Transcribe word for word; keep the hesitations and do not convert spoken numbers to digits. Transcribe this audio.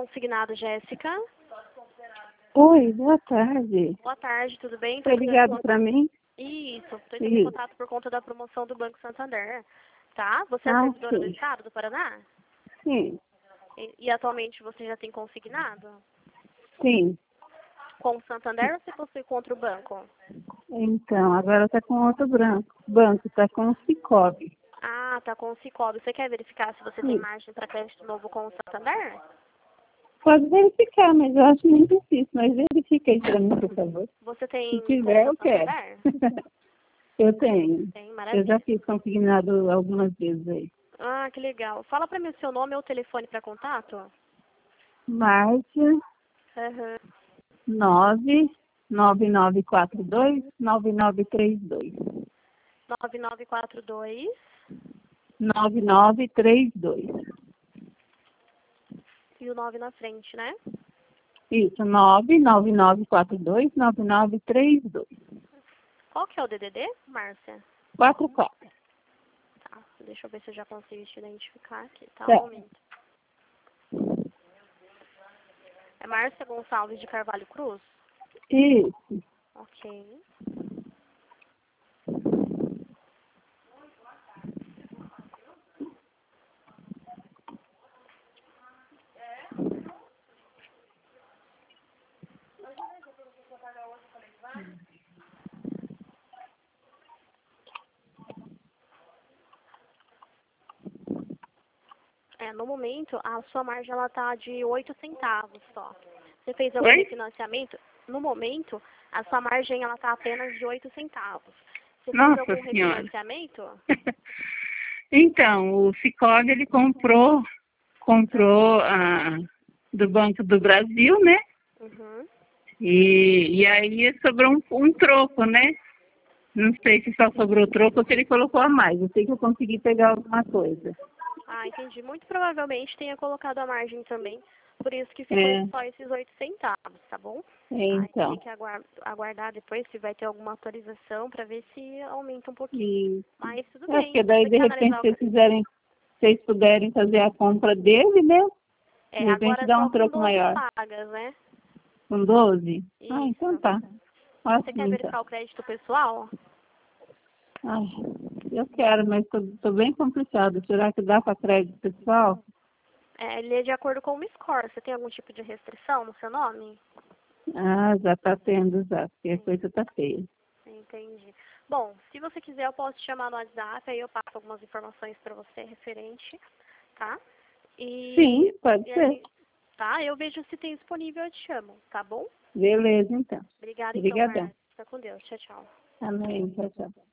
consignado, Jéssica. Oi, boa tarde. Boa tarde, tudo bem? Foi ligado para mim? Isso, estou entrando em contato por conta da promoção do Banco Santander. Tá? Você é Ah, servidora do sim. Estado do Paraná? Sim, E, e atualmente você já tem consignado? sim. Com o Santander ou você possui contra o banco? Então, agora está com outro branco. banco, está com o Cicobi. Ah, tá com o Cicobi. Você quer verificar se você tem Sim. margem para crédito novo com o Santander? Pode verificar, mas eu acho muito difícil. Mas verifica aí para mim, por favor. Você Se tem tiver, conta eu quero. Santander? Eu tenho. Tem, Eu já maravilha. fiz consignado algumas vezes aí. Ah, que legal. Fala para mim o seu nome ou o telefone para contato? Márcia, Aham. nove nove nove quatro dois nove nove três dois. nove nove quatro dois. nove nove três dois. E o nove na frente, né? Isso, nove nove nove quatro dois nove nove três dois. Qual que é o D D D, Márcia? quatro quatro. Tá, deixa eu ver se eu já consigo te identificar aqui, tá? Um Certo. momento. É Márcia Gonçalves de Carvalho Cruz? Isso. Ok. É, no momento, a sua margem ela tá de oito centavos só. Você fez algum Oi? refinanciamento? No momento, a sua margem ela tá apenas de oito centavos. Você fez Nossa algum Senhora. refinanciamento? Então, o Sicoob, ele comprou, comprou ah, do Banco do Brasil, né? Uhum. E, e aí sobrou um, um troco, né? Não sei se só sobrou troco ou se ele colocou a mais. Eu sei que eu consegui pegar alguma coisa. Ah, entendi. Muito provavelmente tenha colocado a margem também. Por isso que ficou É, só esses oito centavos, tá bom? Aí tem então. que aguar- aguardar depois se vai ter alguma atualização para ver se aumenta um pouquinho. E, Mas tudo é, bem. porque daí, Você de quer repente, analisar se o... vocês cre- fizerem, se vocês puderem fazer a compra dele, né? De É, repente agora dá só um com troco doze maior. pagas, né? Com doze? Ah, então Isso. tá. Você Ótimo, quer então. verificar o crédito pessoal? Ai, eu quero, mas tô, tô bem complicado. Será que dá para crédito pessoal? É, ele é de acordo com o score. Você tem algum tipo de restrição no seu nome? Ah, já tá tendo, já. Porque a coisa tá feia. Entendi. Bom, se você quiser, eu posso te chamar no WhatsApp, aí eu passo algumas informações para você referente, tá? E, Sim, pode e a ser. gente, tá? Eu vejo se tem disponível, eu te chamo, tá bom? Beleza, então. Obrigada, então, Obrigadão. Márcia. Fica com Deus. Tchau, tchau. Amém. Tchau, tchau.